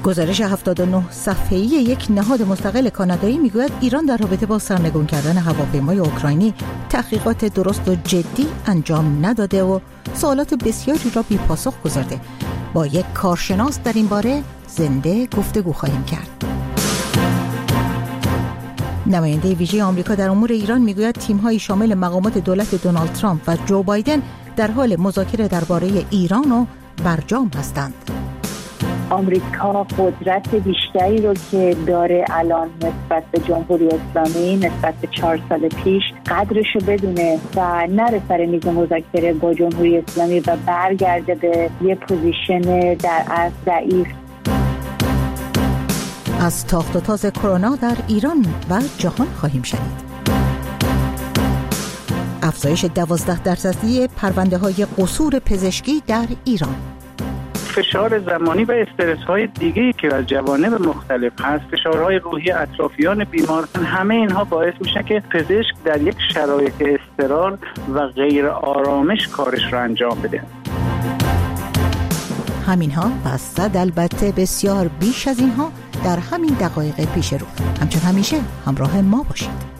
گزارش 79 صفحه‌ای یک نهاد مستقل کانادایی میگوید ایران در رابطه با سرنگون کردن هواپیمای اوکراینی تحقیقات درست و جدی انجام نداده و سوالات بسیاری را بی پاسخ گذارده. با یک کارشناس در این باره زنده گفتگو خواهیم کرد. نماینده ویژه آمریکا در امور ایران میگوید تیم‌های شامل مقامات دولت دونالد ترامپ و جو بایدن در حال مذاکره درباره ایران و برجام هستند. آمریکا قدرت بیشتری رو که داره الان نسبت به جمهوری اسلامی نسبت به 4 سال پیش قدرش رو بدونه و نره سر میز مذاکره با جمهوری اسلامی و برگرده به یه پوزیشن در اصل ضعیف. از تاخت و تاز کرونا در ایران و جهان خواهیم شنید. افزایش 12% پرونده‌های قصور پزشکی در ایران. فشار زمانی و استرس‌های دیگه‌ای که از جوانب مختلف هست، فشارهای روحی اطرافیان بیمار، همه اینها باعث میشه که پزشک در یک شرایط اضطرار و غیر آرامش کارش رو انجام بده. همینها و صد البته بسیار بیش از اینها در همین دقایق پیش رو. همچون همیشه همراه ما باشید.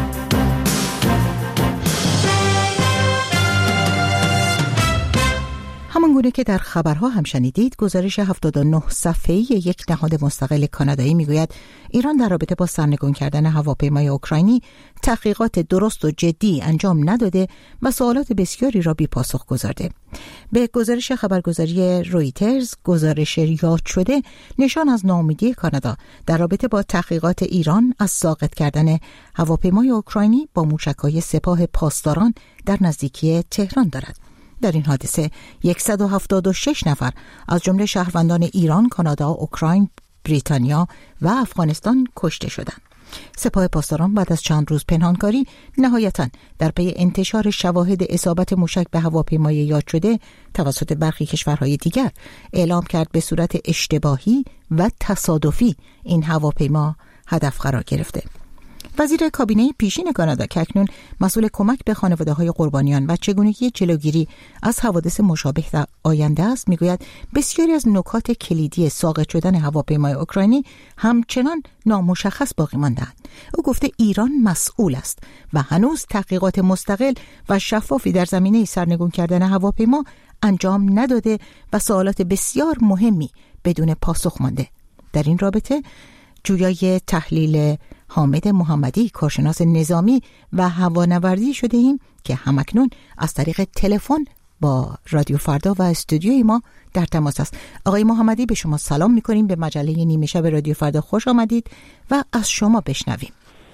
همانگونه که در خبرها هم شنیدید، گزارش 79 صفحه‌ای یک نهاد مستقل کانادایی میگوید ایران در رابطه با سرنگون کردن هواپیمای اوکراینی تحقیقات درست و جدی انجام نداده و سوالات بسیاری را بی پاسخ گذارده. به گزارش خبرگزاری رویترز، گزارش یاد شده نشان از ناامیدی کانادا در رابطه با تحقیقات ایران از ساقط کردن هواپیمای اوکراینی با موشک‌های سپاه پاسداران در نزدیکی تهران دارد. در این حادثه 176 نفر از جمله شهروندان ایران، کانادا، اوکراین، بریتانیا و افغانستان کشته شدند. سپاه پاسداران بعد از چند روز پنهانکاری نهایتاً در پی انتشار شواهد اصابت موشک به هواپیمای یاد شده توسط برخی کشورهای دیگر اعلام کرد به صورت اشتباهی و تصادفی این هواپیما هدف قرار گرفته. وزیر کابینه پیشین کانادا که اکنون مسئول کمک به خانواده‌های قربانیان و چگونگی جلوگیری از حوادث مشابه در آینده است میگوید بسیاری از نکات کلیدی ساقط شدن هواپیمای اوکراینی همچنان نامشخص باقی مانده‌اند. او گفته ایران مسئول است و هنوز تحقیقات مستقل و شفافی در زمینه سرنگون کردن هواپیما انجام نداده و سوالات بسیار مهمی بدون پاسخ مانده. در این رابطه جویای تحلیل حامد محمدی، کارشناس نظامی و هوانوردی شده ایم که همکنون از طریق تلفن با رادیو فردا و استودیوی ما در تماس است. آقای محمدی، به شما سلام می‌کنیم. به مجله نیمه شب رادیو فردا خوش آمدید و از شما بشنویم.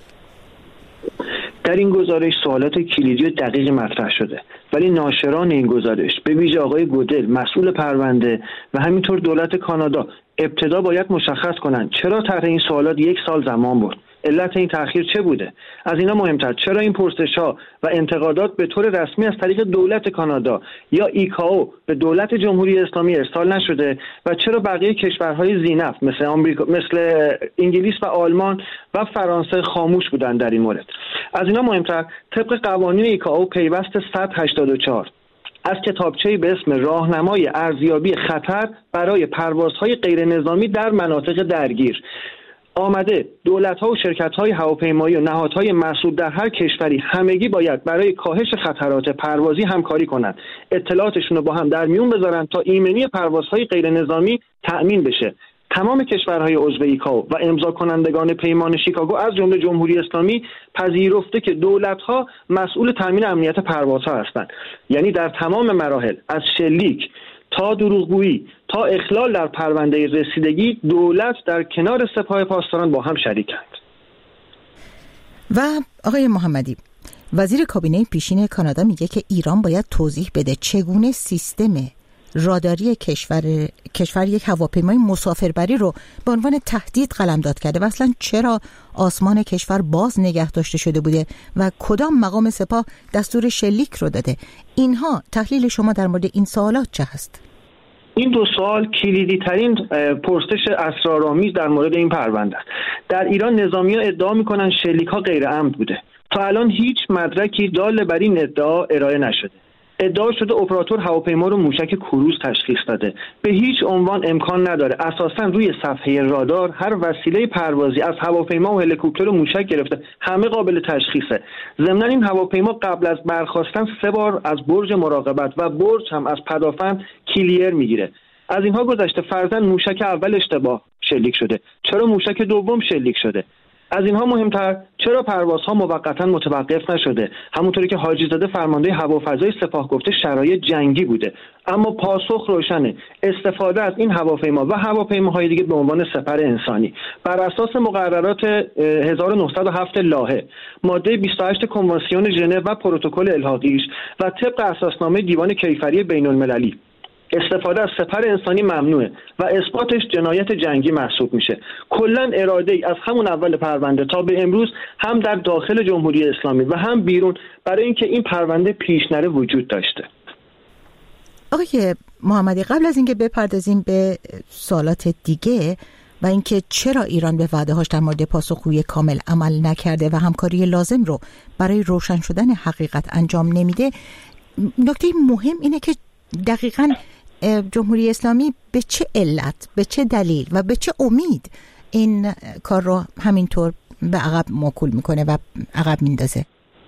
در این گزارش سوالات کلیدی و دقیق مطرح شده، ولی ناشران این گزارش به ویژه آقای گودل مسئول پرونده و همینطور دولت کانادا ابتدا باید مشخص کنند چرا طرح این سوالات 1 سال زمان برد. علت این تأخیر چه بوده؟ از اینا مهمتر چرا این پرسش‌ها و انتقادات به طور رسمی از طریق دولت کانادا یا ایکائو به دولت جمهوری اسلامی ارسال نشده و چرا بقیه کشورهای ذی‌نفع مثل آمریکا، مثل انگلیس و آلمان و فرانسه خاموش بودند در این مورد؟ از اینا مهمتر طبق قوانین ایکائو پیوست 184 از کتابچه‌ای به اسم راهنمای ارزیابی خطر برای پروازهای غیر نظامی در مناطق درگیر آمده دولت‌ها و شرکت‌های هواپیمایی و نهادهای مسئول در هر کشوری همگی باید برای کاهش خطرات پروازی همکاری کنند، اطلاعاتشون رو با هم در میون بذارن تا ایمنی پروازهای غیر نظامی تأمین بشه. تمام کشورهای عضو ایکائو و امضا کنندگان پیمان شیکاگو از جمله جمهوری اسلامی پذیرفته که دولت‌ها مسئول تأمین امنیت پروازها هستند. یعنی در تمام مراحل از شلیک تا دروغگویی تا اخلال در پرونده رسیدگی دولت در کنار سپاه پاسداران با هم شریکند. و آقای محمدی، وزیر کابینه پیشین کانادا میگه که ایران باید توضیح بده چگونه سیستم راداری کشور یک هواپیمای مسافربری رو به عنوان تهدید قلمداد کرده و اصلا چرا آسمان کشور باز نگه داشته شده بوده و کدام مقام سپاه دستور شلیک رو داده. اینها تحلیل شما در مورد این سوالات چه هست؟ این 2 سوال کلیدی ترین پرسش اسرارآمیز در مورد این پرونده است. در ایران نظامی‌ها ادعا می‌کنند شلیک‌ها غیر عمد بوده. تا الان هیچ مدرکی دال بر این ادعا ارائه نشده. ادعا شده اپراتور هواپیما رو موشک کروز تشخیص داده. به هیچ عنوان امکان نداره. اساساً روی صفحه رادار هر وسیله پروازی از هواپیما و هلیکوپتر و موشک گرفته همه قابل تشخیصه. ضمن این هواپیما قبل از برخاستن 3 بار از برج مراقبت و برج هم از پدافند کلیر میگیره. از اینها گذشته فرضاً موشک اول اشتباه شلیک شده، چرا موشک دوم شلیک شده؟ از اینها مهمتر چرا پروازها موقتا متوقف نشده؟ همونطوری که حاجی زاده فرمانده هوافضای سپاه گفته شرایط جنگی بوده، اما پاسخ روشنه. استفاده از این هواپیما و هواپیماهای دیگه به عنوان سپر انسانی بر اساس مقررات 1907 لاهه، ماده 28 کنوانسیون ژنو و پروتکل الحاقیش و طبق اساسنامه دیوان کیفری بین المللی استفاده از سپر انسانی ممنوعه و اثباتش جنایت جنگی محسوب میشه. کلا اراده ای از همون اول پرونده تا به امروز هم در داخل جمهوری اسلامی و هم بیرون برای اینکه این پرونده پیش نره وجود داشته. آقای محمدی، قبل از اینکه بپردازیم به سوالات دیگه و اینکه چرا ایران به وعده‌هاش در مورد پاسخگویی کامل عمل نکرده و همکاری لازم رو برای روشن شدن حقیقت انجام نمیده، نکته مهم اینه که دقیقاً جمهوری اسلامی به چه علت، به چه دلیل و به چه امید این کار رو همینطور به عقب موکول میکنه و عقب میندازه؟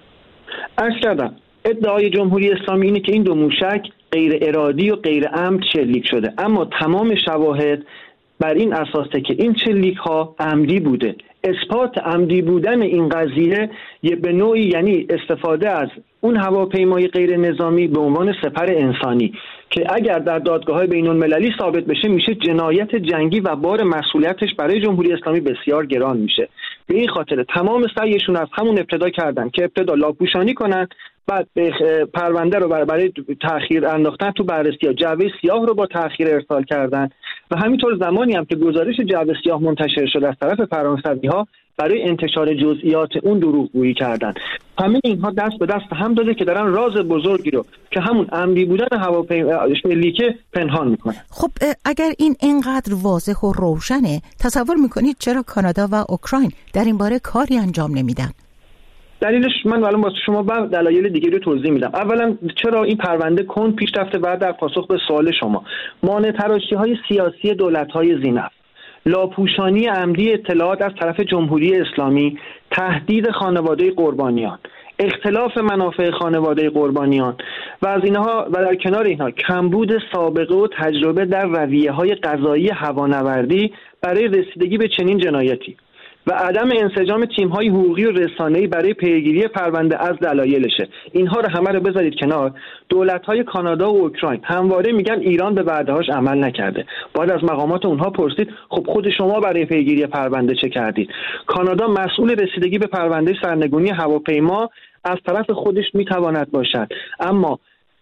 عرض کردم ادعای جمهوری اسلامی اینه که این دو موشک غیر ارادی و غیر عمد شلیک شده، اما تمام شواهد بر این اساسه که این شلیک ها عمدی بوده. اثبات عمدی بودن این قضیه به نوعی یعنی استفاده از اون هواپیمای غیر نظامی به عنوان سپر انسانی که اگر در دادگاه‌های بین‌المللی ثابت بشه میشه جنایت جنگی و بار مسئولیتش برای جمهوری اسلامی بسیار گران میشه. به این خاطر تمام سعیشون از همون ابتدا کردن که ابتدا لاپوشانی کنن، بعد پرونده رو برای تأخیر انداختن تو بررسی ها، جعبه سیاه رو با تأخیر ارسال کردن و همینطور زمانی هم که گزارش جعبه سیاه منتشر شد از طرف فرانسوی‌ها برای انتشار جزئیات اون دروغگویی کردن. همه اینها دست به دست هم داده که دارن راز بزرگی رو که همون عمدی بودن هواپیما شلیک پنهان میکنن. خب اگر این اینقدر واضح و روشنه، تصور میکنید چرا کانادا و اوکراین در این باره کاری انجام نمیدن؟ دلیلش من الان واسه شما بعد دلایل دیگه رو توضیح میدم. اولا چرا این پرونده کند پیش رفته؟ بعد در پاسخ به سوال شما، مانع تراشی‌های سیاسی دولت‌های ذی‌نفع، لاپوشانی عمدی اطلاعات از طرف جمهوری اسلامی، تهدید خانواده قربانیان، اختلاف منافع خانواده قربانیان و از اینها و در کنار اینها کمبود سابقه و تجربه در رویه‌های قضایی هوانوردی برای رسیدگی به چنین جنایتی و عدم انسجام تیم‌های حقوقی و رسانه‌ای برای پیگیری پرونده از دلایلشه. اینها رو همه رو بذارید کنار. دولت‌های کانادا و اوکراین همواره میگن ایران به وعده‌هاش عمل نکرده. باید از مقامات اونها پرسید خب خود شما برای پیگیری پرونده چه کردید؟ کانادا مسئول رسیدگی به پرونده سرنگونی هواپیما از طرف خودش میتواند باشد، اما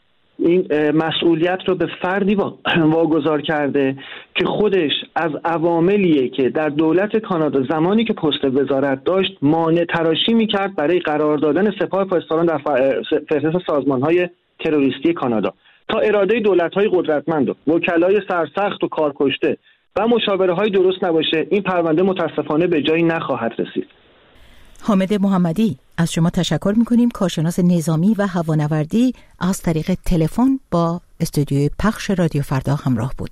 این مسئولیت رو به فردی واگذار کرده که خودش از عواملیه که در دولت کانادا زمانی که پست وزارت داشت مانع تراشی میکرد برای قرار دادن سپاه پاسداران در فهرست سازمان‌های تروریستی کانادا تا اراده دولت‌های قدرتمند و وکلای سرسخت و کارکشته و مشاوره‌های درست نباشه، این پرونده متاسفانه به جایی نخواهد رسید. حامد محمدی، از شما تشکر میکنیم. کارشناس نظامی و هوانوردی از طریق تلفن با استودیوی پخش رادیو فردا همراه بود.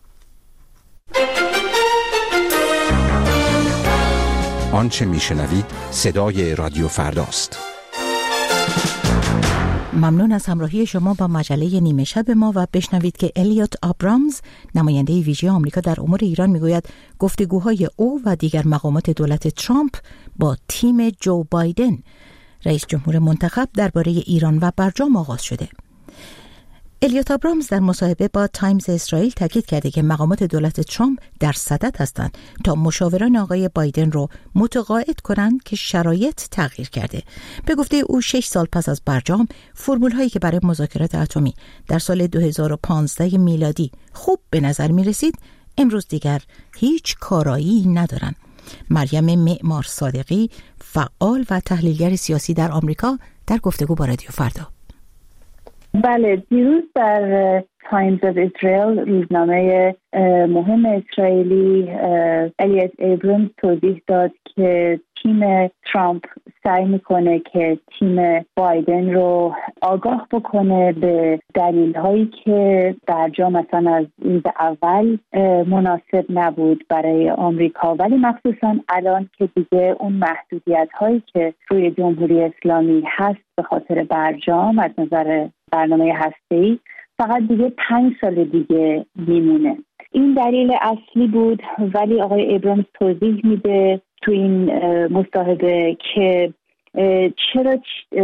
آنچه میشنوید صدای رادیو فرداست. ممنون از همراهی شما با مجله نیمه شب ما و بشنوید که الیوت آبرامز، نماینده ویژه آمریکا در امور ایران، میگوید گفتگوهای او و دیگر مقامات دولت ترامپ با تیم جو بایدن، رئیس جمهور منتخب، درباره ایران و برجام آغاز شده. الیوت آبرامز در مصاحبه با تایمز اسرائیل تاکید کرده که مقامات دولت ترامپ در صدد هستند تا مشاوران آقای بایدن رو متقاعد کنند که شرایط تغییر کرده. به گفته او 6 سال پس از برجام، فرمول هایی که برای مذاکرات اتمی در سال 2015 میلادی خوب به نظر می رسید، امروز دیگر هیچ کارایی ندارند. مریم معمار صادقی، فعال و تحلیلگر سیاسی در آمریکا، در گفتگو با رادیو فردا. بله، دیروز در تایمز آف اسرائیل، روزنامه مهم اسرائیلی، الیوت آبرامز توضیح داد که تیم ترامپ سعی میکنه که تیم بایدن رو آگاه بکنه به دلیل‌هایی که برجام مثلا از روز اول مناسب نبود برای آمریکا، ولی مخصوصا الان که دیگه اون محدودیت‌هایی که روی جمهوری اسلامی هست به خاطر برجام از نظر برنامه هسته‌ای فقط دیگه 5 سال دیگه میمونه. این دلیل اصلی بود، ولی آقای ابرامز توضیح میده تو این مصاحبه که چرا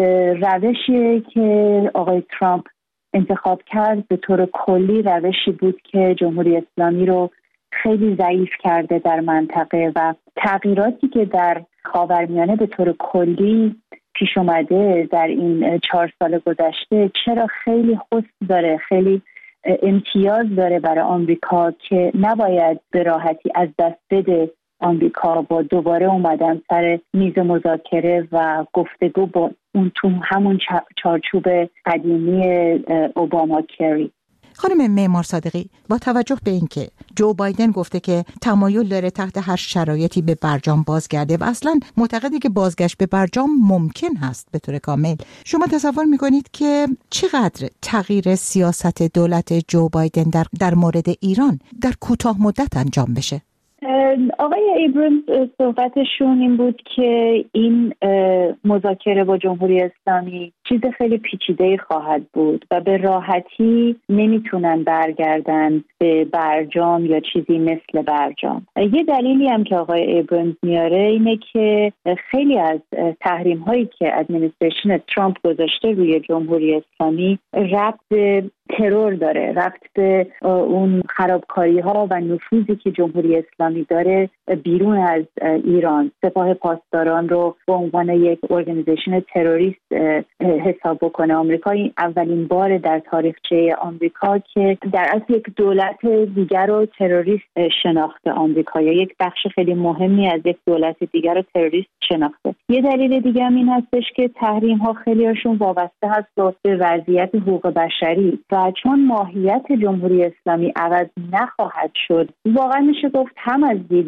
روشی که آقای ترامپ انتخاب کرد به طور کلی روشی بود که جمهوری اسلامی رو خیلی ضعیف کرده در منطقه و تغییراتی که در خاورمیانه به طور کلی پیش اومده در این 4 سال گذشته چرا خیلی حسن داره، خیلی امتیاز داره برای آمریکا که نباید به راحتی از دست بده. آمریکا با دوباره اومدن سر میز مذاکره و گفتگو با اون تو همون چارچوب قدیمی اوباما کری. خانم معمار صادقی، با توجه به اینکه جو بایدن گفته که تمایل داره تحت هر شرایطی به برجام بازگرده و اصلا معتقده که بازگشت به برجام ممکن هست به طور کامل، شما تصور میکنید که چقدر تغییر سیاست دولت جو بایدن در مورد ایران در کوتاه مدت انجام بشه؟ آقای ایبرامز صحبتشون این بود که این مذاکره با جمهوری اسلامی چیز خیلی پیچیده خواهد بود و به راحتی نمیتونن برگردن به برجام یا چیزی مثل برجام. یه دلیلی هم که آقای ایبرامز میاره اینه که خیلی از تحریم هایی که ادمنستریشن ترامپ گذاشته روی جمهوری اسلامی ربط به ترور داره، ربط به اون خرابکاری ها و نفوذی که جمهوری اسلامی داره بیرون از ایران. سپاه پاسداران رو به عنوان یک ارگانیزیشن تروریست حساب بکنه آمریکا. این اولین بار در تاریخچه آمریکا که در اصل یک دولت دیگر رو تروریست شناخته آمریکا، یا یک بخش خیلی مهمی از یک دولت دیگر رو تروریست شناخته. یه دلیل دیگه هم این هستش که تحریم ها خیلی هاشون وابسته هست به وضعیت حقوق بشری و چون ماهیت جمهوری اسلامی عوض نخواهد شد، واقعا میشه گفت هم از دید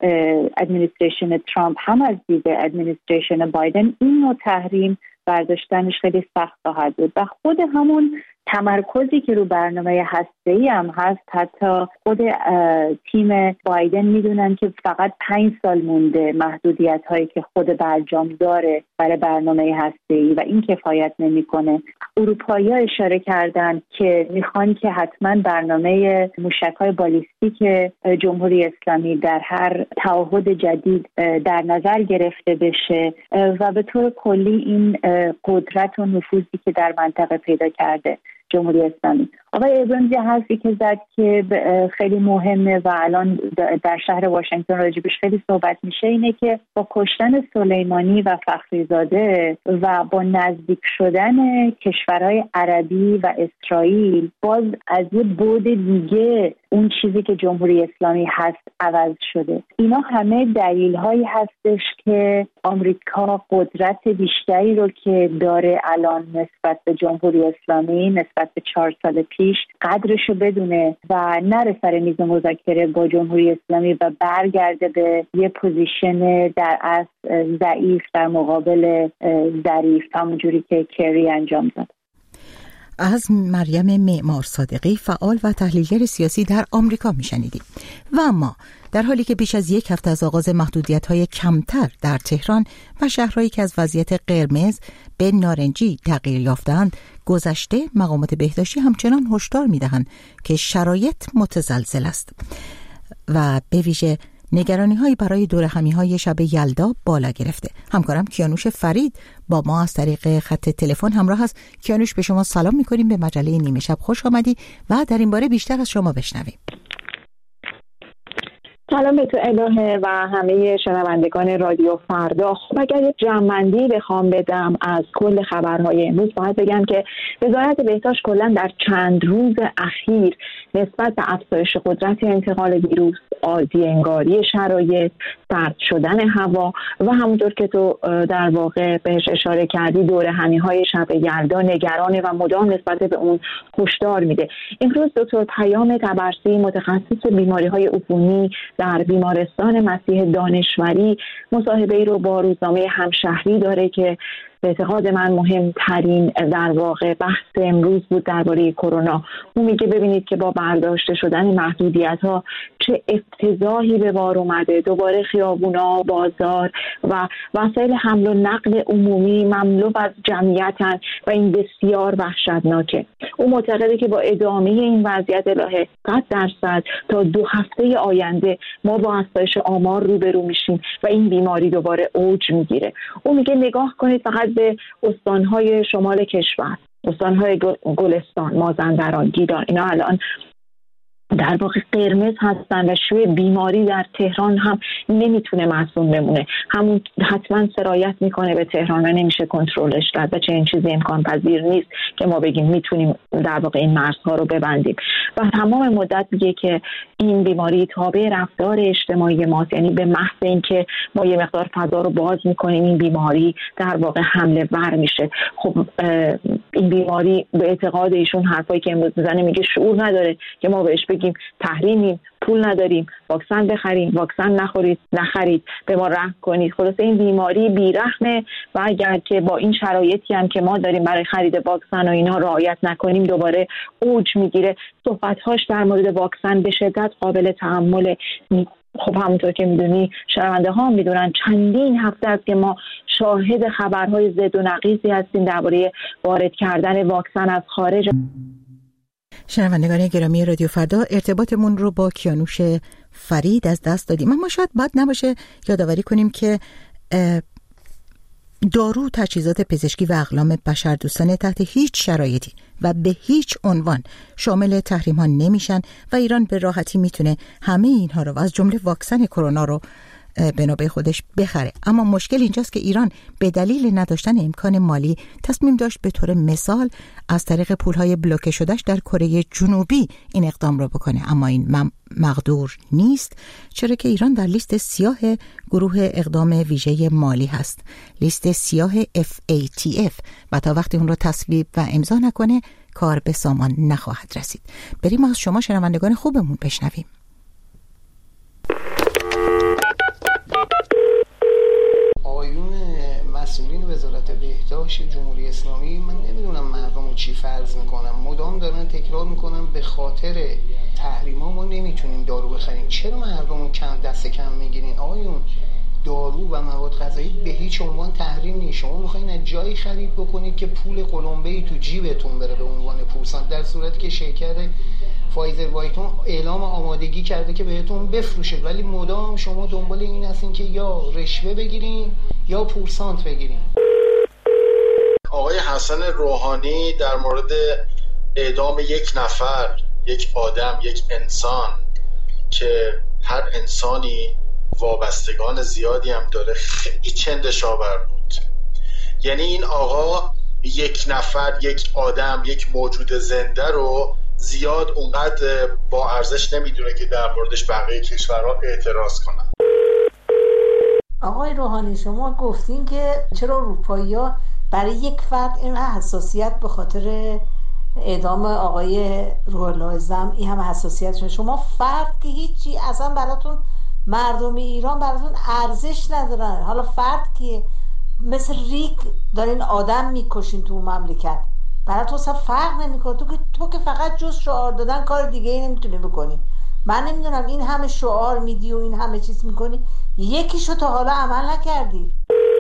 ادمنستریشن ترامپ هم از دید ادمنستریشن بایدن این نوع تحریم برداشتنش خیلی سخت خواهد بود و خود همون تمرکزی که رو برنامه هسته‌ای هم هست، حتی خود تیم بایدن میدونن که فقط 5 سال مونده محدودیت هایی که خود برجام داره برای برنامه هسته‌ای و این کفایت نمیکنه. اروپایی‌ها اشاره کردن که میخوان که حتما برنامه موشک‌های بالیستیک جمهوری اسلامی در هر تعهد جدید در نظر گرفته بشه و به طور کلی این قدرت و نفوذی که در منطقه پیدا کرده جمهوری اسلامی. آقای ابرامز حرفی که زد که خیلی مهمه و الان در شهر واشنگتن راجبش خیلی صحبت میشه اینه که با کشتن سلیمانی و فخریزاده و با نزدیک شدن کشورهای عربی و اسرائیل باز از یه بعد دیگه اون چیزی که جمهوری اسلامی هست عوض شده. اینا همه دلیل‌هایی هستش که آمریکا قدرت بیشتری رو که داره الان نسبت به جمهوری اسلامی نسبت به 4 سال پیش قدرشو بدونه و نره سر میز مذاکره با جمهوری اسلامی و برگرده به یه پوزیشن در اصل ضعیف در مقابل ظریف، همونجوری که کری انجام داد. از مریم معمار صادقی، فعال و تحلیلگر سیاسی در آمریکا میشنیدیم. و اما در حالی که بیش از 1 هفته از آغاز محدودیت‌های کمتر در تهران و شهرهایی که از وضعیت قرمز به نارنجی تغییر یافتند گذشته، مقامات بهداشتی همچنان هشدار می‌دهند که شرایط متزلزل است و به ویژه نگرانی‌هایی برای دورهمی‌های شب یلدا بالا گرفته. همکارم کیانوش فرید با ما از طریق خط تلفن همراه است. کیانوش، به شما سلام می‌کنیم، به مجله نیمه شب خوش آمدی و در این باره بیشتر از شما بشنویم. سلام به تو الهه و همه شنوندگان رادیو فردا. خب اگر یک جمع‌بندی بخوام بدم از کل خبرهای امروز، باید بگم که وزارت بهداشت کلا در چند روز اخیر نسبت به افزایش قدرت انتقال ویروس، عادی انگاری شرایط، سرد شدن هوا و همونطور که تو در واقع بهش اشاره کردی دورهمی‌های شب یلدا نگرانه و مدام نسبت به اون هشدار میده. امروز دکتر پیام طبرسی، متخصص بیماری‌های عفونی در بیمارستان مسیح دانشوری مصاحبه‌ای رو با روزنامه همشهری داره که به اعتقاد من مهمترین در واقع بحث امروز بود درباره کرونا. اون میگه ببینید که با برداشته شدن محدودیت‌ها چه افتضاحی به بار اومده. دوباره خیابونا، بازار و وسایل حمل و نقل عمومی مملو از جمعیتن و این بسیار وحشتناکه. اون معتقده که با ادامه این وضعیت الهه 100% تا 2 هفته آینده ما با افزایش آمار روبرو میشیم و این بیماری دوباره اوج میگیره. اون میگه نگاه کنید فقط به استانهای شمال کشور، استانهای گلستان، مازندران، گیلان، اینا الان در واقع قرمز هستن و شیوع بیماری در تهران هم نمیتونه معصوم بمونه. همون حتما سرایت میکنه به تهران و نمیشه کنترلش کرد و چنین چیزی امکان پذیر نیست که ما بگیم میتونیم در واقع این مرزها رو ببندیم. و تمام مدت میگه که این بیماری تابع رفتار اجتماعی ماست، یعنی به محض اینکه ما یه مقدار فضا رو باز میکنیم این بیماری در واقع حمله ور میشه. خب این بیماری به اعتقاد ایشون حرفایی که امروز میزنه میگه شعور نداره که ما بهش بگیم تحریمیم، پول نداریم، واکسن بخریم، واکسن نخرید، به ما رحم کنید. خلاصه این بیماری بیرحمه و اگر که با این شرایطی هم که ما داریم برای خرید واکسن و اینا رعایت نکنیم دوباره اوج میگیره. صحبت‌هاش در مورد واکسن به شدت قابل تحمل. خب همونطور که میدونی، شنونده ها میدونن چندین هفته است که ما شاهد خبرهای ضد و نقیضی هستیم درباره وارد کردن واکسن از خارج. شنوندگان گرامی رادیو فردا، ارتباطمون رو با کیانوش فرید از دست دادیم. اما شاید بد نباشه یادآوری کنیم که دارو، تجهیزات پزشکی و اقلام بشردوستانه تحت هیچ شرایطی و به هیچ عنوان شامل تحریم ها نمیشن و ایران به راحتی میتونه همه اینها رو از جمله واکسن کرونا رو به نوبه خودش بخره. اما مشکل اینجاست که ایران به دلیل نداشتن امکان مالی تصمیم داشت به طور مثال از طریق پولهای بلوکه شدهش در کره جنوبی این اقدام رو بکنه، اما این مقدور نیست، چرا که ایران در لیست سیاه گروه اقدام ویژه مالی هست، لیست سیاه FATF، و تا وقتی اون رو تصویب و امضا نکنه کار به سامان نخواهد رسید. بریم از شما شنوندگان خوبمون بشنویم. آقایون مسئولین وزارت بهداشت جمهوری اسلامی، من نمیدونم مردم رو چی فرض میکنم، مدام دارن تکرار میکنن به خاطر تحریما ما نمیتونیم دارو بخریم. چرا مردم رو دست کم میگیرین؟ آقایون، دارو و مواد غذایی به هیچ عنوان تحریم نیست. شما میخواین از جایی خرید بکنید که پول قلمبه‌ای تو جیبتون بره به عنوان پورسانت، در صورتی که شرکت فایزر وایتون اعلام آمادگی کرده که بهتون بفروشه، ولی مدام شما دنبال این هستین که یا رشوه بگیرین یا پورسانت بگیرین. آقای حسن روحانی در مورد اعدام یک نفر، یک آدم، یک انسان که هر انسانی وابستگان زیادی هم داره، خیلی چندشاور بود. یعنی این آقا یک نفر، یک آدم، یک موجود زنده رو زیاد اونقدر با ارزش نمیدونه که در موردش بقیه کشورها اعتراض کنن. آقای روحانی، شما گفتین که چرا اروپایی‌ها برای یک فرد این حساسیت به خاطر اعدام آقای روح الله زم این همه حساسیت شما فرد که هیچی اصلا براتون، مردم ایران براتون ارزش ندارن. حالا فرد که مثل ریگ دارین آدم میکشین تو مملکت، براتون اصلا فرق نمیکنه. تو که فقط جز شعار دادن کار دیگه ای نمیتونی بکنی. من نمیدونم این همه شعار میدی و این همه چیز میکنی، یکیشو تا حالا عمل نکردی.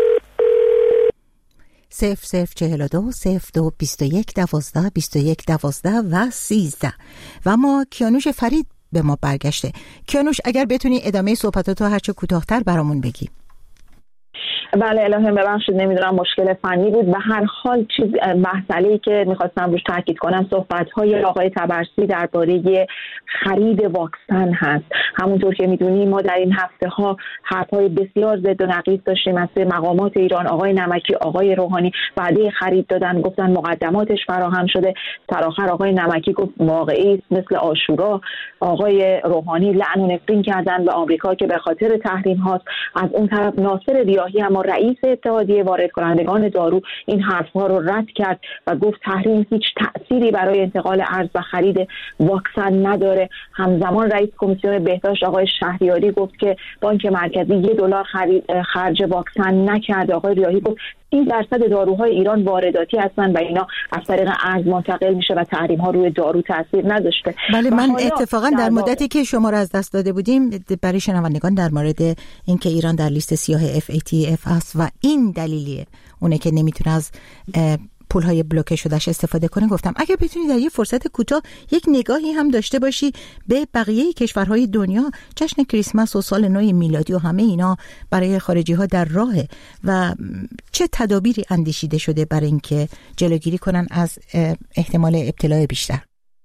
0042 02 21 12 21 12 و 13. و ما کیانوش فرید به ما برگشته. کیانوش، اگر بتونی ادامه صحبتاتو هرچه کوتاه‌تر برامون بگی. بله الهه، ببخشید نمیدونم مشکل فنی بود. به هر حال مسئله‌ای که میخواستم روش تاکید کنم صحبت‌های آقای طبرسی درباره خرید واکسن هست. همونطور که میدونیم ما در این هفته‌ها حرف‌های بسیار ضد و نقیض داشتیم از مقامات ایران. آقای نمکی، آقای روحانی وعده خرید دادن، گفتن مقدماتش فراهم شده. در آخر آقای نمکی گفت واقعی است مثل عاشورا. آقای روحانی لعن و نفرین کردن به آمریکا که به خاطر تحریم هاست. از اون طرف ناصر ریاحی هم اما رئیس اتحادیه وارد کنندگان دارو این حرفها رو رد کرد و گفت تحریم هیچ تأثیری برای انتقال ارز و خرید واکسن نداره. همزمان رئیس کمیسیون بهداشت آقای شهریاری گفت که بانک مرکزی $1 خرج واکسن نکرد. آقای ریاحی گفت 30% داروهای ایران وارداتی هستن و اینا از طریق ارز منتقل میشه و تحریم ها روی دارو تاثیر نداشته. بله، من اتفاقا در مدتی که شما رو از دست داده بودیم برای شنوندگان در مورد اینکه ایران در لیست سیاه FATF هست و این دلیلیه اونه که نمیتونه از پولهای بلوکه شدهش استفاده کنه، گفتم اگر بتونی در یه فرصت کوتاه یک نگاهی هم داشته باشی به بقیه کشورهای دنیا، جشن کریسمس و سال نو میلادی و همه اینا برای خارجی ها در راهه و چه تدابیری اندیشیده شده برای اینکه جلوگیری کنن از احتمال ابتلا بیشتر.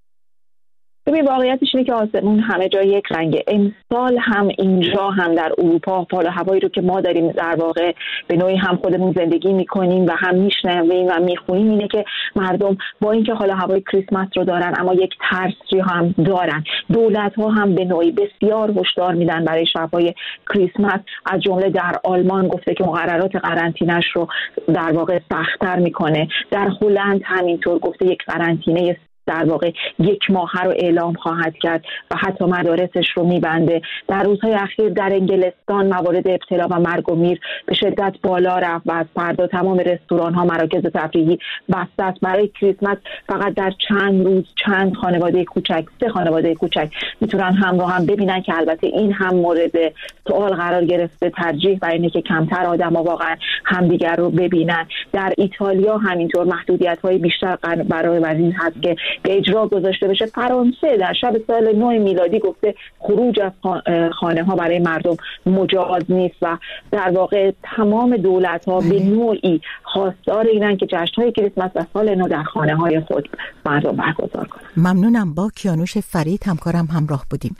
ببین واقعیتش اینه که آسمون همه جا یک رنگه. امسال هم اینجا هم در اروپا حال هوایی رو که ما داریم در واقع به نوعی هم خودمون زندگی میکنیم و هم میشنویم و میخونیم اینه که مردم با اینکه حال هوای کریسمس رو دارن اما یک ترسی هم دارن. دولت ها هم به نوعی بسیار هشدار میدن برای شب‌های کریسمس. از جمله در آلمان گفته که مقررات قرنطینه‌اش رو در واقع سخت‌تر میکنه. در هلند همینطور گفته یک قرنطینه در واقع 1 ماه رو اعلام خواهد کرد و حتی مدارسش رو میبنده. در روزهای اخیر در انگلستان موارد ابتلا و مرگ و میر به شدت بالا رفت و از فردا تمام رستوران ها، مراکز تفریحی بسته است. برای کریسمس فقط در چند روز چند خانواده کوچک، 3 خانواده کوچک میتونن همراه هم ببینن که البته این هم مورد سوال قرار گرفته. ترجیح برای اینه که کمتر آدم‌ها واقعا همدیگر رو ببینن. در ایتالیا همینطور محدودیت‌های بیشتر برای این هست که به اجرا گذاشته بشه. فرانسه در شب سال نو میلادی گفته خروج از خانه ها برای مردم مجاز نیست و در واقع تمام دولت ها به نوعی خواستار اینن که جشن‌های کریسمس و سال نو در خانه های خود مردم برگزار کنند. ممنونم. با کیانوش فرید همکارم همراه بودیم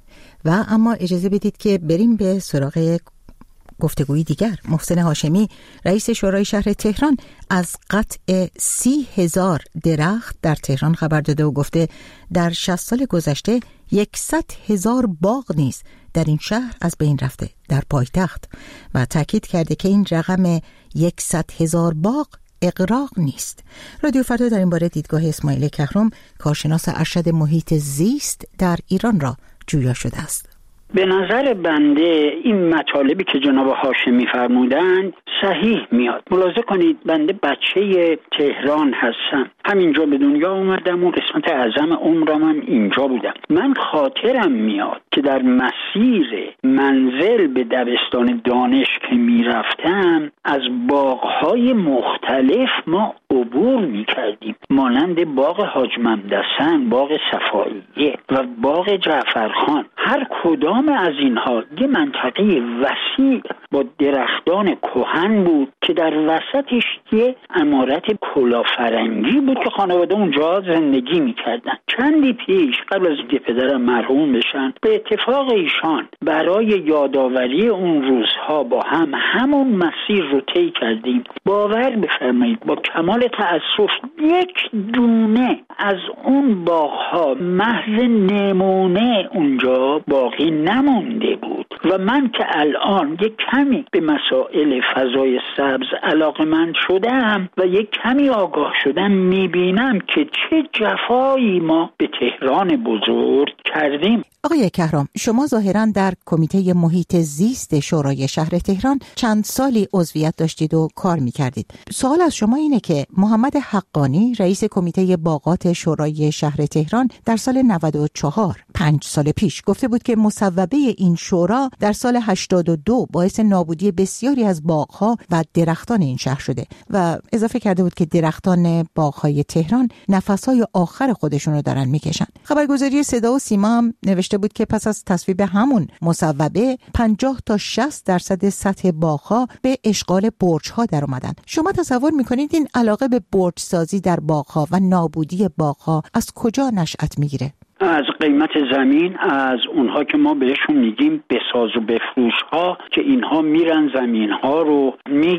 و اما اجازه بدید که بریم به سراغ گفتگوی دیگر. محسن هاشمی رئیس شورای شهر تهران از قطع 30,000 درخت در تهران خبر داده و گفته در 60 سال گذشته 100,000 باغ نیز در این شهر از بین رفته در پایتخت و تاکید کرده که این رقم 100,000 باغ اغراق نیست. رادیو فردا در این باره دیدگاه اسماعیل کهرم کارشناس ارشد محیط زیست در ایران را جویا شده است. به نظر بنده این مطالبی که جناب هاشمی فرمودن صحیح میاد. ملاحظه کنید بنده بچه تهران هستم، همینجا به دنیا اومدم و قسمت اعظم عمرم هم اینجا بودم. من خاطرم میاد که در مسیر منزل به دبستان دانش که میرفتم از باغهای مختلف ما عبور میکردیم، مانند باغ حاج ممدسن، باغ صفاییه و باغ جعفرخان. هر کدام از اینها یه منطقه وسیع با درختان کهن بود که در وسطش یه عمارت کلافرنگی بود که خانواده اونجا زندگی میکردن. چندی پیش قبل از اینکه پدرم مرحوم بشن به اتفاق ایشان برای یادآوری اون روزها با هم همون مسیر رو طی کردیم. باور بفرمایید با کمال تأسف یک دونه از اون باغها محض نمونه اونجا باقی نمونده بود و من که الان یک کمی به مسائل فضای سبز علاقه‌مند شدم و یک کمی آگاه شدم، میبینم که چه جفایی ما به تهران بزرگ کردیم. آقای کهرم، شما ظاهراً در کمیته محیط زیست شورای شهر تهران چند سالی عضویت داشتید و کار میکردید. سوال از شما اینه که محمد حقانی رئیس کمیته باغات شورای شهر تهران در سال 94 5 سال پیش گفته بود که مصوبه این شورا در سال 82 باعث نابودی بسیاری از باغها و درختان این شهر شده و اضافه کرده بود که درختان باغهای تهران نفسهای آخر خودشون رو دارن میکشن. خبرگزاری صدا و سیما هم نوشته بود که پس از تصویب همون مصوبه 50 تا 60% سطح باغها به اشغال برج‌ها در اومدن. شما تصور میکنید این علاقه به برج سازی در باغها و نابودی باغها از کجا نشأت میگیره؟ از قیمت زمین، از اونها که ما بهشون میگیم بساز و بفروش ها، که اینها میرن زمین ها رو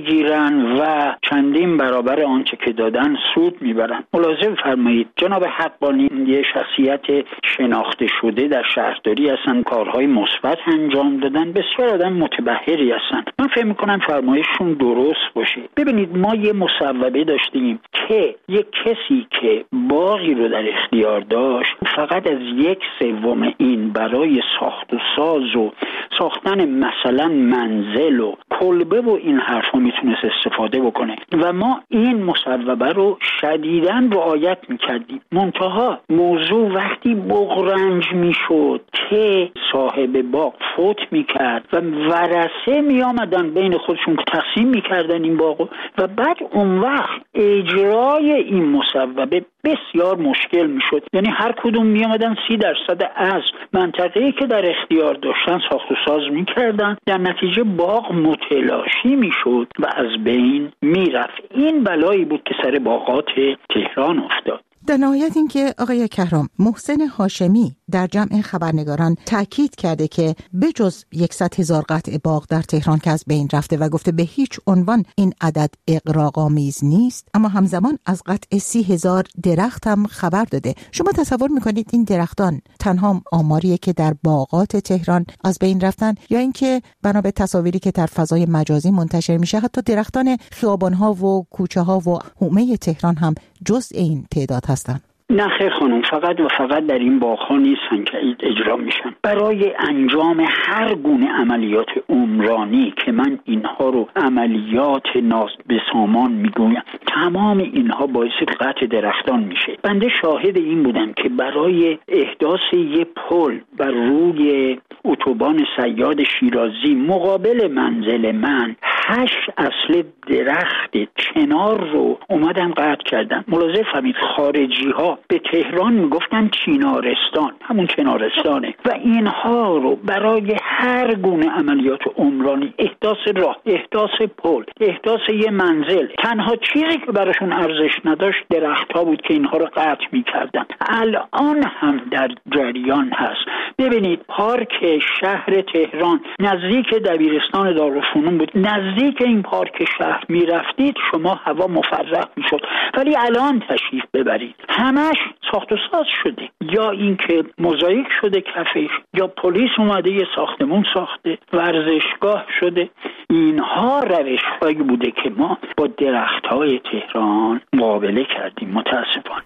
میگیرن و چندین برابر آنچه که دادن سود میبرن. ملاحظه فرمایید جناب حقانی یه شخصیت شناخته شده در شهرداری هستن، کارهای مثبت انجام دادن، بسیار آدم متبحری هستن. من فکر میکنم فرمایششون درست باشه. ببینید ما یه مصوبه داشتیم که یک کسی که باغی رو در اختیار داشت فقط از 1/3 این برای ساخت و ساز و ساختن مثلا منزل و کلبه و این حرفا میتونست استفاده بکنه و ما این مصوبه رو شدیداً رعایت میکردیم. منتها موضوع وقتی بغرنج میشد که صاحب باغ فوت میکرد و ورثه میامدن بین خودشون تقسیم میکردن این باغو و بعد اون وقت اجرای این مصوبه بسیار مشکل میشد. یعنی هر کدوم میامدن 30% از منطقه‌ای که در اختیار داشتن ساخت و ساز میکردن، در نتیجه باغ متلاشی میشد و از بین میرفت. این بلایی بود که سر باغات تهران افتاد. در نهایت این که آقای کهرام، محسن هاشمی در جمع خبرنگاران تاکید کرده که بجز 100,000 قطع باغ در تهران که از بین رفته و گفته به هیچ عنوان این عدد اغراق‌آمیز نیست، اما همزمان از قطع 30,000 درخت هم خبر داده. شما تصور میکنید این درختان تنها آماریه که در باغات تهران از بین رفتن یا اینکه بنا به تصاویری که در فضای مجازی منتشر میشه حتی درختان خیابان‌ها و کوچه‌ها و حومه تهران هم جزء این تعداد هستن؟ نه خیر خانم، فقط و فقط در این باغ‌ها نیستن که اجرا میشن. برای انجام هر گونه عملیات عمرانی که من اینها رو عملیات نابسامان میگویم، تمام اینها باعث قطع درختان میشه. بنده شاهد این بودم که برای احداث یه پل بر روی اتوبان صیاد شیرازی مقابل منزل من 8 اصل درخت چنار رو اومدن قطع کردن. ملاحظه فرمایید خارجی ها به تهران میگفتن چینارستان، همون چنارستانه، و اینها رو برای هر گونه عملیات عمرانی، احداث راه، احداث پل، احداث یه منزل، تنها چیزی که براشون ارزش نداشت درخت ها بود که اینها رو قطع میکردن. الان هم در جریان هست. ببینید پارک شهر تهران نزدیک دبیرستان دارالفنون بود، نزدیک این پارک شهر میرفتید شما هوا مفرح میشد، ولی الان تشریف ببرید همش ساخت و ساز شده، یا اینکه موزاییک شده کفش، یا پلیس اومده یه ساختمون ساخته، ورزشگاه شده. اینها روش‌هایی بوده که ما با درخت‌های تهران مقابله کردیم. متاسفانه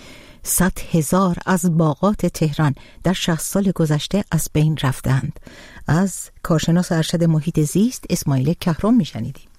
100,000 از باغات تهران در 60 سال گذشته از بین رفتند. از کارشناس ارشد محیط زیست اسماعیل کهرام میشنیدیم.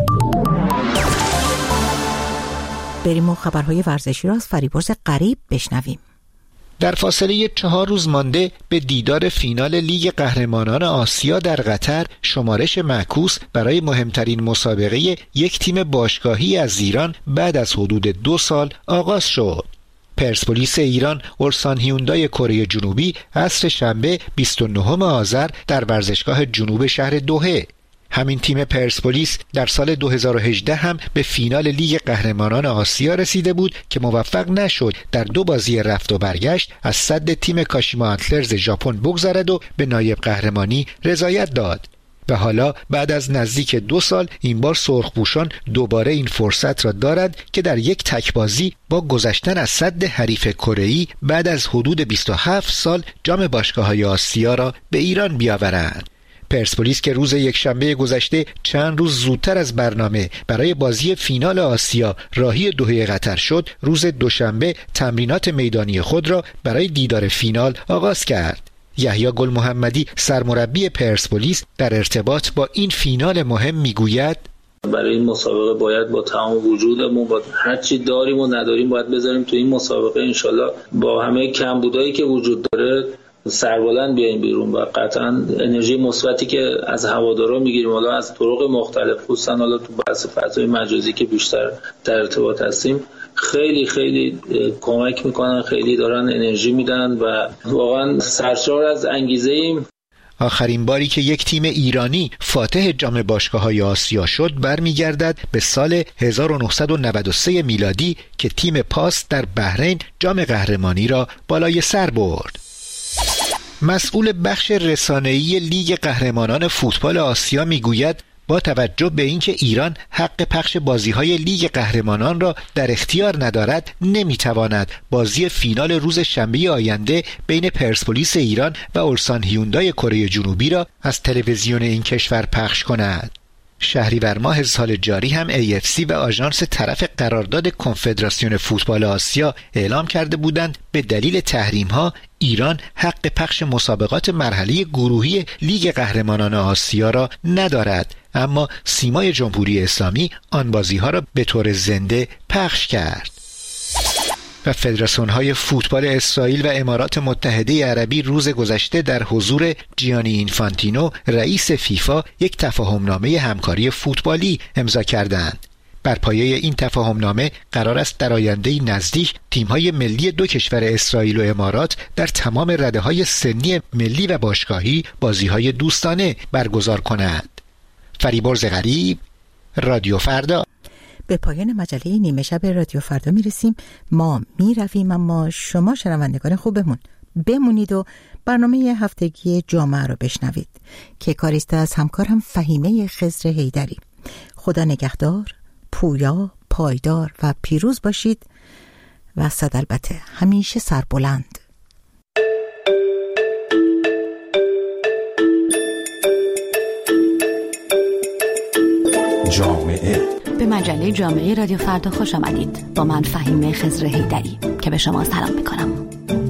بریم و خبرهای ورزشی را از فریبرز قریب بشنویم. در فاصله 4 روز مانده به دیدار فینال لیگ قهرمانان آسیا در قطر، شمارش معکوس برای مهمترین مسابقه یک تیم باشگاهی از ایران بعد از حدود 2 سال آغاز شد. پرسپولیس ایران اولسان هیوندای کره جنوبی عصر شنبه 29 آذر در ورزشگاه جنوب شهر دوحه. همین تیم پرسپولیس در سال 2018 هم به فینال لیگ قهرمانان آسیا رسیده بود که موفق نشد در 2 بازی رفت و برگشت از سد تیم کاشیما آنتلرز ژاپن بگذرد و به نایب قهرمانی رضایت داد. و حالا بعد از نزدیک 2 سال این بار سرخپوشان دوباره این فرصت را دارد که در یک تکبازی با گذشتن از سد حریف کره‌ای بعد از حدود 27 سال جام باشگاه‌های آسیا را به ایران بیاورند. پرسپولیس که روز یکشنبه گذشته چند روز زودتر از برنامه برای بازی فینال آسیا راهی دوحه قطر شد، روز دوشنبه تمرینات میدانی خود را برای دیدار فینال آغاز کرد. یحیی گل محمدی سرمربی پرسپولیس در ارتباط با این فینال مهم میگوید: برای این مسابقه باید با تمام وجودمون، با هر چی داریم و نداریم باید بذاریم تو این مسابقه. انشالله با همه کمبودایی که وجود داره سربلند بیایم بیرون و قطعا انرژی مثبتی که از هوادارا میگیریم، حالا از طرق مختلف، خصوصا حالا تو بحث فضای مجازی که بیشتر در ارتباط هستیم، خیلی خیلی کمک میکنن، خیلی دارن انرژی میدن و واقعا سرشار از انگیزه ایم. آخرین باری که یک تیم ایرانی فاتح جام باشگاه‌های آسیا شد برمیگردد به سال 1993 میلادی که تیم پاس در بحرین جام قهرمانی را بالای سر برد. مسئول بخش رسانه‌ای لیگ قهرمانان فوتبال آسیا میگوید با توجه به اینکه ایران حق پخش بازی‌های لیگ قهرمانان را در اختیار ندارد، نمی‌تواند بازی فینال روز شنبه آینده بین پرسپولیس ایران و اولسان هیوندای کره جنوبی را از تلویزیون این کشور پخش کند. شهریور ماه سال جاری هم AFC و آژانس طرف قرارداد کنفدراسیون فوتبال آسیا اعلام کرده بودند به دلیل تحریم‌ها ایران حق پخش مسابقات مرحله گروهی لیگ قهرمانان آسیا را ندارد، اما سیمای جمهوری اسلامی آن بازی‌ها را به طور زنده پخش کرد. و فدراسیون‌های فوتبال اسرائیل و امارات متحده عربی روز گذشته در حضور جیانی اینفانتینو رئیس فیفا یک تفاهمنامه همکاری فوتبالی امضا کردند. بر پایه این تفاهمنامه قرار است در آینده نزدیک تیم‌های ملی دو کشور اسرائیل و امارات در تمام رده‌های سنی ملی و باشگاهی بازی‌های دوستانه برگزار کنند. فریبرز غریب، رادیو فردا. به پایان مجله نیمه شب رادیو فردا میرسیم. ما میرویم، اما شما شنوندگان خوبمون بمونید و برنامه هفتگی جامعه رو بشنوید که کاریست از همکارم فهیمه خضر حیدری. خدا نگهدار، پویا، پایدار و پیروز باشید و صد البته همیشه سربلند. جامعه به مجله جامعه رادیو فردا خوش آمدید. با من فهیمه خضر حیدری که به شما سلام میکنم.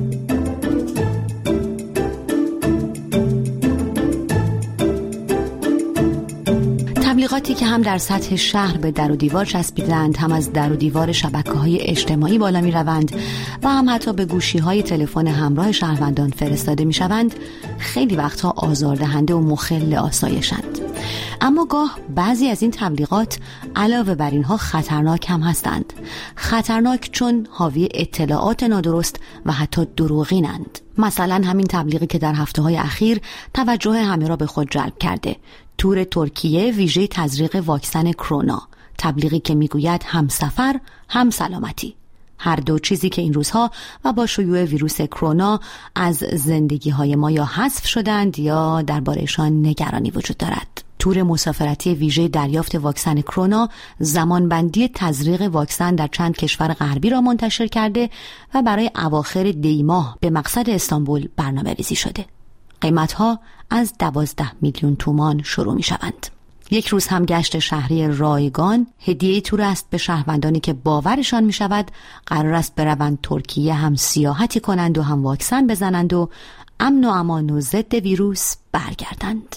تبلیغاتی که هم در سطح شهر به در و دیوار چسبیدند، هم از در و دیوار شبکه‌های اجتماعی بالا می‌روند و هم حتی به گوشی‌های تلفن همراه شهروندان فرستاده می‌شوند، خیلی وقتها آزاردهنده و مخل آسایشند. اما گاه بعضی از این تبلیغات علاوه بر اینها خطرناک هم هستند. خطرناک چون حاوی اطلاعات نادرست و حتی دروغینند. مثلا همین تبلیغی که در هفته‌های اخیر توجه همه را به خود جلب کرده، تور ترکیه ویژه تزریق واکسن کرونا، تبلیغی که میگوید هم سفر هم سلامتی، هر دو چیزی که این روزها و با شیوع ویروس کرونا از زندگی‌های ما یا حذف شدند یا درباره‌شان نگرانی وجود دارد. تور مسافرتی ویژه دریافت واکسن کرونا زمانبندی تزریق واکسن در چند کشور غربی را منتشر کرده و برای اواخر دی ماه به مقصد استانبول برنامه‌ریزی شده. قیمت‌ها از 12 میلیون تومان شروع می‌شوند. یک روز هم گشت شهری رایگان هدیه تور است به شهروندانی که باورشان می‌شود قرار است بروند ترکیه، هم سیاحتی کنند و هم واکسن بزنند و امن و امان و ضد ویروس برگردند.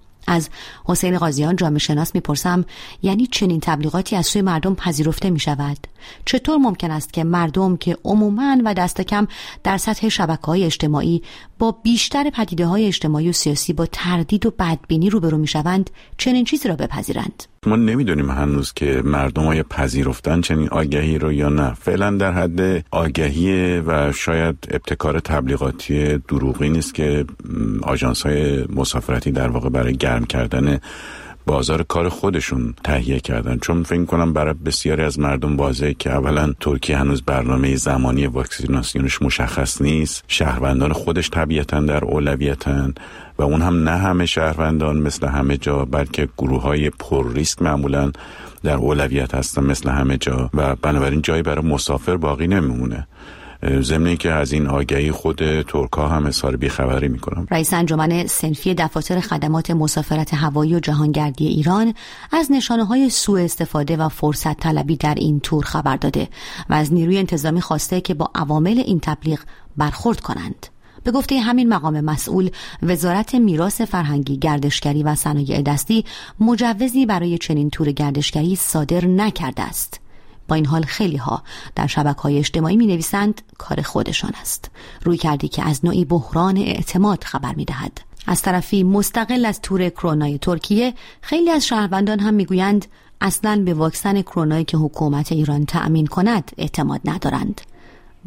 از حسین قاضیان جامعه شناس میپرسم، یعنی چنین تبلیغاتی از سوی مردم پذیرفته می شود؟ چطور ممکن است که مردم که عموماً و دست کم در سطح شبکه‌های اجتماعی با بیشتر پدیده‌های اجتماعی و سیاسی با تردید و بدبینی روبرو می شوند چنین چیزی را بپذیرند؟ ما نمیدونیم هنوز که مردم های پذیرفتن چنین آگهی رو یا نه. فعلا در حد آگهی و شاید ابتکار تبلیغاتی دروغی نیست که آژانس‌های مسافرتی در واقع برای گرم کردن بازار کار خودشون تهیه کردن، چون فکر کنم برای بسیاری از مردم واضحه که اولا ترکیه هنوز برنامه زمانی واکسیناسیونش مشخص نیست، شهروندان خودش طبیعتاً در اولویتن و اون هم نه همه شهروندان مثل همه جا، بلکه گروه‌های پر ریسک معمولاً در اولویت هستن مثل همه جا و بنابراین جایی برای مسافر باقی نمیمونه. ضمن اینکه از این آگهی خود ترک‌ها هم اظهار بی‌خبری می‌کنن. رئیس انجمن صنفی دفاتر خدمات مسافرت هوایی و جهانگردی ایران از نشانه‌های سوء استفاده و فرصت طلبی در این تور خبر داده و از نیروی انتظامی خواسته که با عوامل این تبلیغ برخورد کنند. به گفته همین مقام مسئول، وزارت میراث فرهنگی، گردشگری و صنایع دستی مجوزی برای چنین تور گردشگری صادر نکرده است. با این حال خیلی ها در شبکه‌های اجتماعی می‌نویسند کار خودشان است، روی کردی که از نوعی بحران اعتماد خبر می‌دهد. از طرفی مستقل از تور کرونای ترکیه، خیلی از شهروندان هم می‌گویند اصلاً به واکسن کرونایی که حکومت ایران تأمین کند اعتماد ندارند.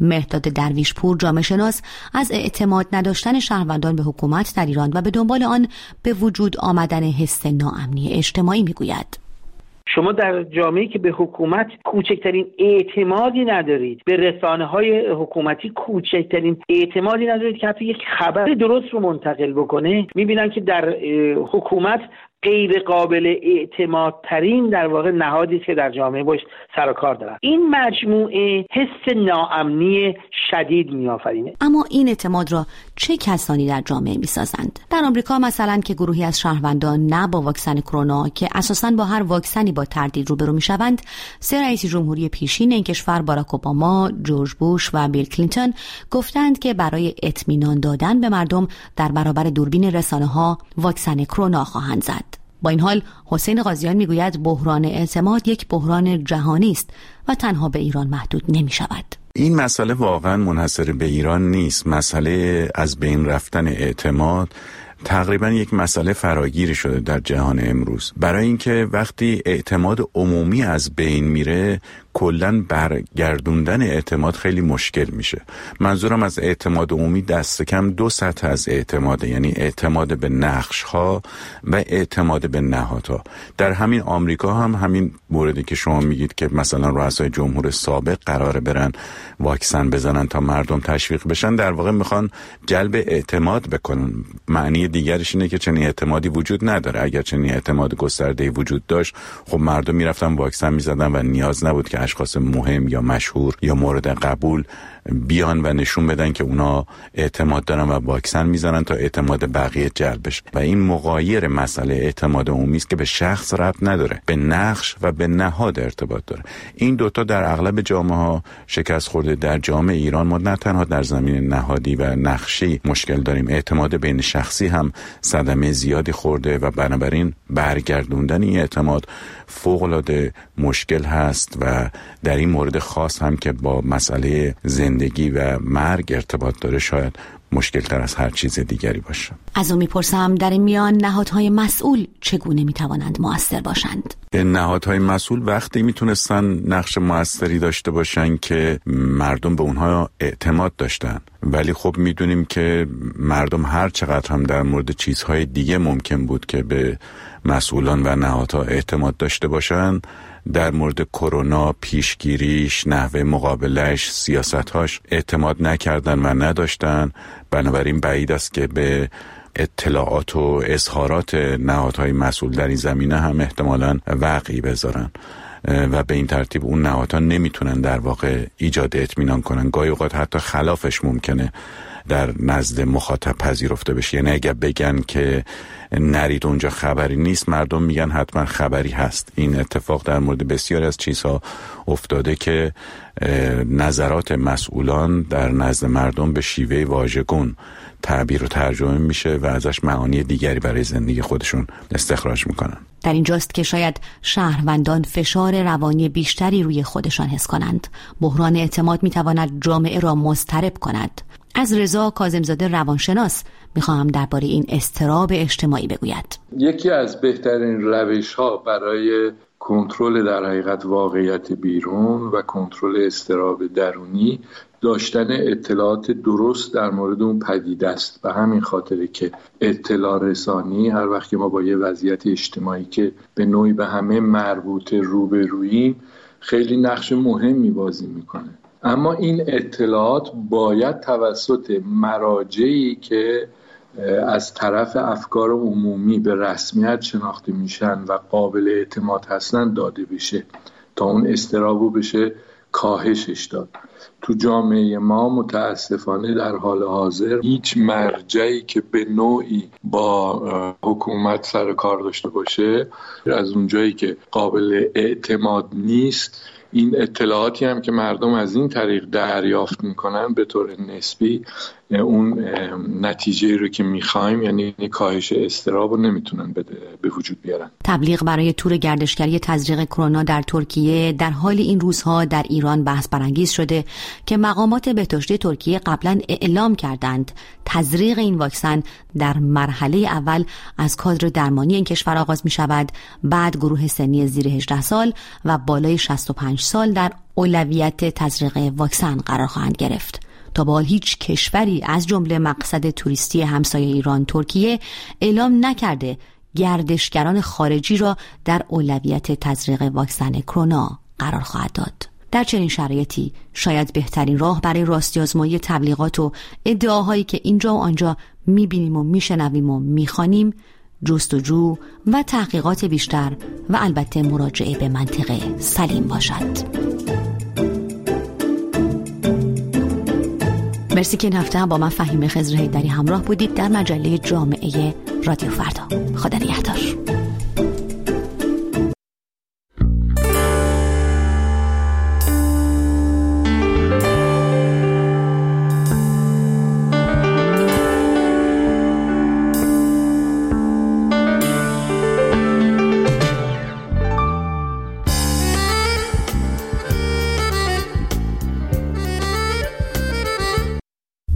مهداد درویشپور جامعه شناس از اعتماد نداشتن شهروندان به حکومت در ایران و به دنبال آن به وجود آمدن حس ناامنی اجتماعی میگوید. شما در جامعه‌ای که به حکومت کوچکترین اعتمادی ندارید، به رسانه‌های حکومتی کوچکترین اعتمادی ندارید که حتی یک خبر درست رو منتقل بکنه، می‌بینن که در حکومت غیر قابل اعتماد ترین در واقع نهادی که در جامعه باش سر و کار دارن. این مجموعه حس ناامنی شدید میآفرینه. اما این اعتماد را چه کسانی در جامعه میسازند؟ در آمریکا مثلا که گروهی از شهروندان نه با واکسن کرونا که اساساً با هر واکسنی با تردید روبرو میشوند، سه رئیس جمهوری پیشین این کشور باراک اوباما، جورج بوش و بیل کلینتون گفتند که برای اطمینان دادن به مردم در برابر دوربین رسانه‌ها واکسن کرونا خواهند زد. با این حال حسین قاضیان میگوید بحران اعتماد یک بحران جهانی است و تنها به ایران محدود نمی شود. این مسئله واقعا منحصر به ایران نیست. مسئله از بین رفتن اعتماد تقریبا یک مسئله فراگیر شده در جهان امروز، برای اینکه وقتی اعتماد عمومی از بین میره کلاً برگردوندن اعتماد خیلی مشکل میشه. منظورم از اعتماد عمومی دست کم دو سطح از اعتماده، یعنی اعتماد به نقش ها و اعتماد به نهادها. در همین آمریکا هم همین موردی که شما میگید که مثلا رؤسای جمهور سابق قراره برن واکسن بزنن تا مردم تشویق بشن، در واقع میخوان جلب اعتماد بکنن. معنی دیگرش اینه که چنین اعتمادی وجود نداره. اگر چنین اعتماد گسترده‌ای وجود داشت، خب مردم میرفتن واکسن میزدن و نیاز نبود که اشخاص مهم یا مشهور یا مورد قبول بیان و نشون بدن که اونا اعتماد دارن و واکسن میزنن تا اعتماد بقیه جلب بشه. و این مغایر مسئله اعتماد عمومی است که به شخص ربط نداره، به نقش و به نهاد ارتباط داره. این دوتا در اغلب جامعه ها شکست خورده. در جامعه ایران ما نه تنها در زمین نهادی و نقشی مشکل داریم، اعتماد بین شخصی هم صدمه زیادی خورده و بنابراین برگردوندن این اعتماد فوق‌العاده مشکل هست و در این مورد خاص هم که با مسئله زندگی و مرگ ارتباط داره شاید مشکل تر از هر چیز دیگری باشه. از اون میپرسم در این میان نهادهای مسئول چگونه میتوانند مؤثر باشند؟ نهادهای مسئول وقتی میتونستن نقش مؤثری داشته باشن که مردم به اونها اعتماد داشتن، ولی خب میدونیم که مردم هر چقدر هم در مورد چیزهای دیگه ممکن بود که به مسئولان و نهادها اعتماد داشته باشن، در مورد کرونا، پیشگیریش، نحوه مقابلش، سیاستهاش اعتماد نکردن و نداشتن. بنابراین بعید است که به اطلاعات و اظهارات نهادهای مسئول در این زمینه هم احتمالاً وقعی بذارن و به این ترتیب اون نهادها نمیتونن در واقع ایجاد اطمینان کنن. گاهی اوقات حتی خلافش ممکنه در نزد مخاطب پذیرفته بشه. یعنی اگر بگن که نرید اونجا خبری نیست، مردم میگن حتما خبری هست. این اتفاق در مورد بسیاری از چیزها افتاده که نظرات مسئولان در نزد مردم به شیوه واژگون تعبیر و ترجمه میشه و ازش معانی دیگری برای زندگی خودشون استخراج میکنن. در اینجاست که شاید شهروندان فشار روانی بیشتری روی خودشان حس کنند. بحران اعتماد میتواند جامعه را مضطرب کند. از رضا کاظم‌زاده روانشناس میخواهم درباره این اضطراب اجتماعی بگوید. یکی از بهترین روش‌ها برای کنترل در حقیقت واقعیت بیرون و کنترل اضطراب درونی داشتن اطلاعات درست در مورد اون پدیده است. به همین خاطره که اطلاع رسانی هر وقت که ما با یه وضعیت اجتماعی که به نوعی به همه مربوط روبروییم خیلی نقش مهمی بازی میکنه. اما این اطلاعات باید توسط مراجعی که از طرف افکار عمومی به رسمیت شناخته میشن و قابل اعتماد هستن داده بشه تا اون اضطرابو بشه کاهشش داد. تو جامعه ما متاسفانه در حال حاضر هیچ مرجعی که به نوعی با حکومت سر کار داشته باشه از اونجایی که قابل اعتماد نیست، این اطلاعاتی هم که مردم از این طریق دریافت میکنن به طور نسبی اون نتیجه رو که میخوایم، یعنی کاهش اضطراب رو نمیتونن به وجود بیارن. تبلیغ برای تور گردشگری تزریق کرونا در ترکیه در حال این روزها در ایران بحث برانگیز شده که مقامات بهداشتی ترکیه قبلا اعلام کردند تزریق این واکسن در مرحله اول از کادر درمانی این کشور آغاز می شود، بعد گروه سنی زیر 18 سال و بالای 65 سال در اولویت تزریق واکسن قرار خواهند گرفت. تا به حال هیچ کشوری از جمله مقصد توریستی همسایه ایران ترکیه اعلام نکرده گردشگران خارجی را در اولویت تزریق واکسن کرونا قرار خواهد داد. در چنین شرایطی شاید بهترین راه برای راستی‌آزمایی تبلیغات و ادعاهایی که اینجا و آنجا می‌بینیم و می‌شنویم و می‌خوانیم جستجو و تحقیقات بیشتر و البته مراجعه به منطق سلیم باشد. مرسی که این هفته با من فهیمه خضر حیدری همراه بودید در مجله جامعه رادیو فردا. خدا نگهدار.